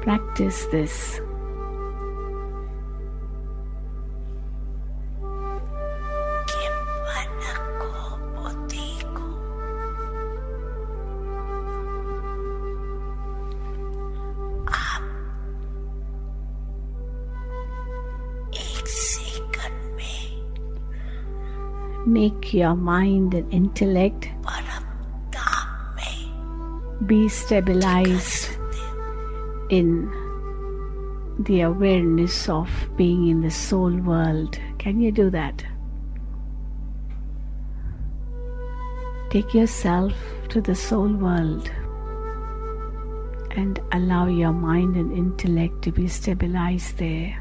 Practice this. Make your mind and intellect be stabilized in the awareness of being in the soul world. Can you do that? Take yourself to the soul world and allow your mind and intellect to be stabilized there.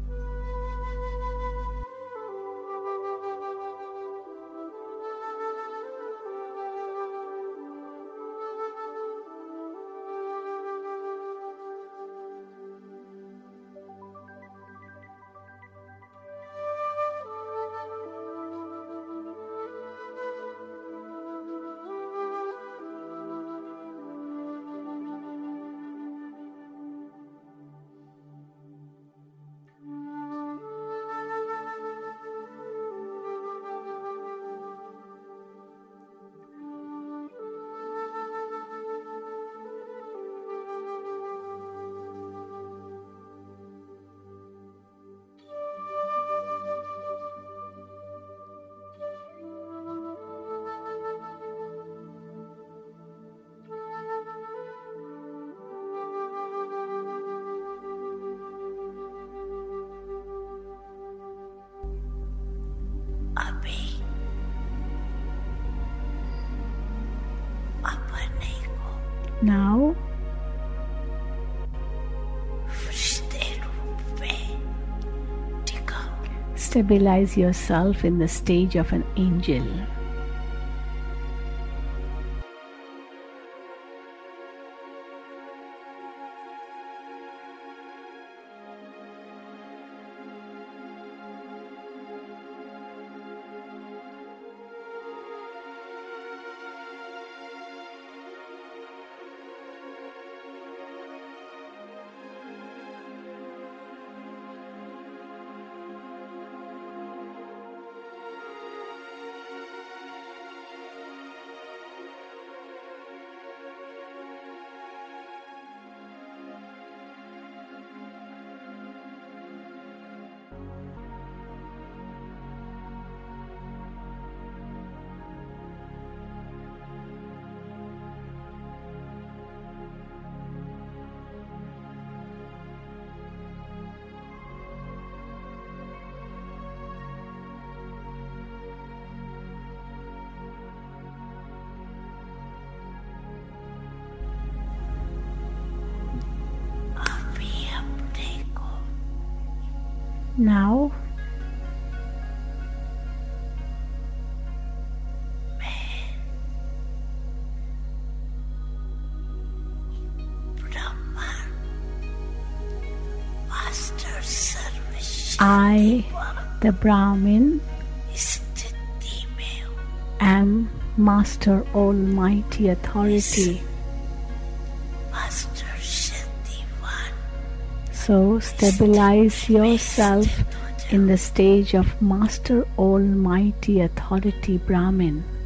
Now, stabilize yourself in the stage of an angel. Now, I, the Brahmin, am Master Almighty Authority. So stabilize yourself in the stage of Master Almighty Authority Brahmin.